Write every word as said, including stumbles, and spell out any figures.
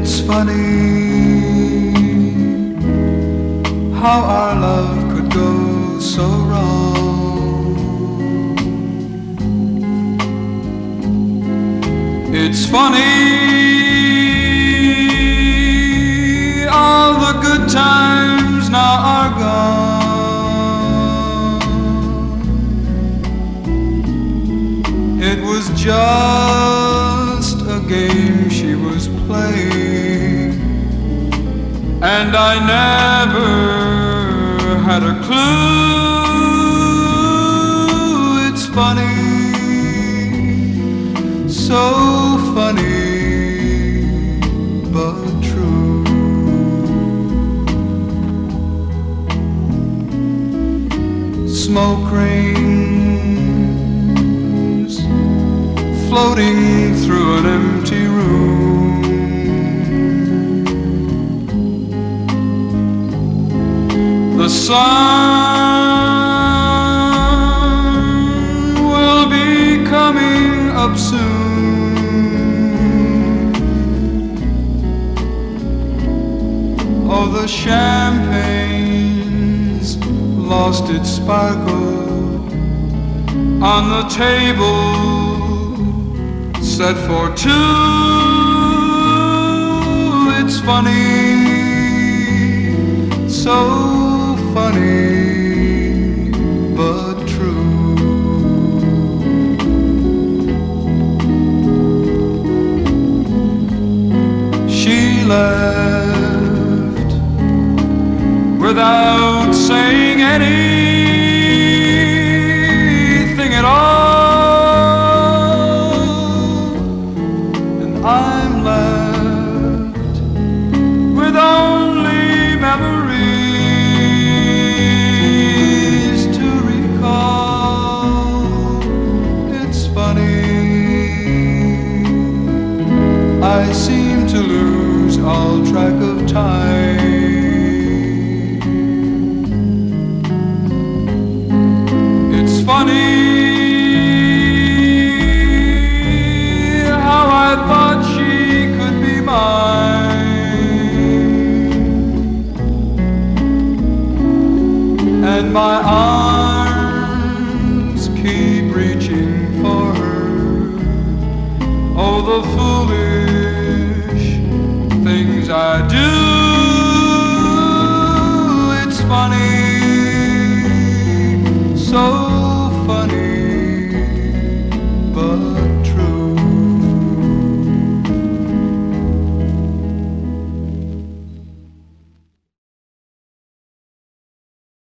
It's funny how our love could go so wrong. It's funny all the good times now are gone. It was just a game she was playing, and I never had a clue. It's funny, so funny, but true. Smoke rings floating through an empty room. The sun will be coming up soon. Oh, the champagne's lost its sparkle on the table set for two. It's funny, so funny, but true. She left without saying anything at all, and I'm left with only memories to recall. It's funny, I seem to lose all track of time. It's funny how I thought she could be mine, and my arms keep reaching for her. Oh, the foolish